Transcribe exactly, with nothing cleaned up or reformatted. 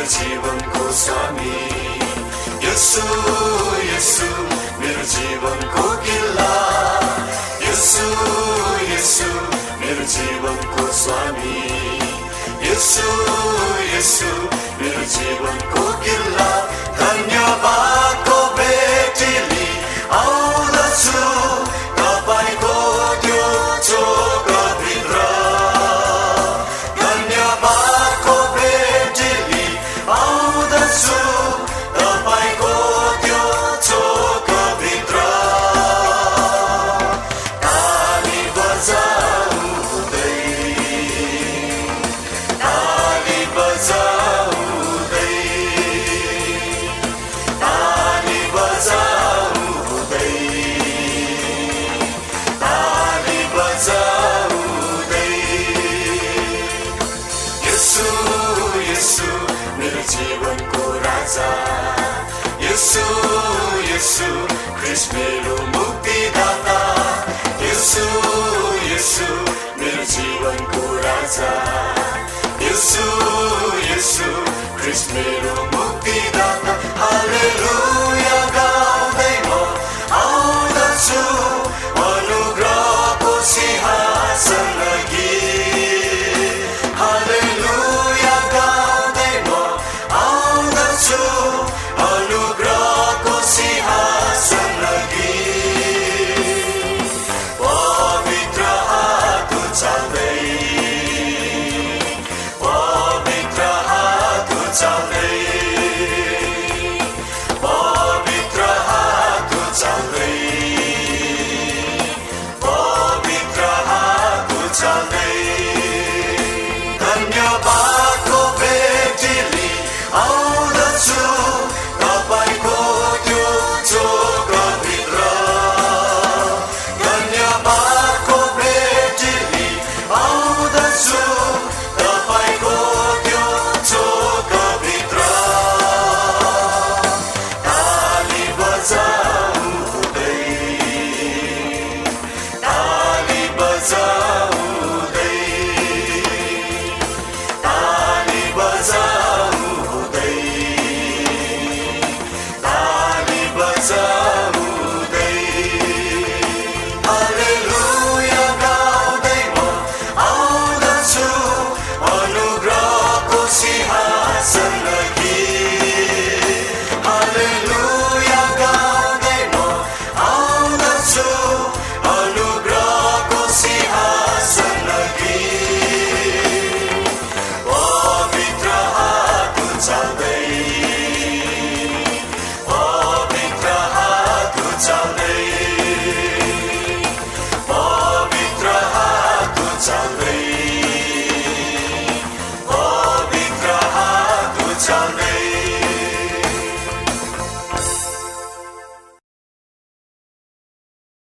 जीवनको स्वामी यसु यसु मेरो जीवनको किल्ला यसु यसु मेरो जीवनको स्वामी यसु यसु मेरो जीवनको किल्ला धन्यवादको भेटीली आउँदछु तपाईको त्यो चोकभित्र धन्यवादको भेटीली आउँदछु तपाईको त्यो चोकभित्र ताली बजाउँदै ताली बजाउँदै ताली बजाउँदै ताली बजाउँदै यसु यसु मेरो जीवनको राजा यसु यसु ख्रीष्ट मेरो मुक्तिदाता यसु यसु मेरो जीवनको राजा यसु यसु ख्रीष्ट मेरो मुक्तिदाता हालेलुया गाउँदै म आउँदछु अनुग्रहको सिंहासन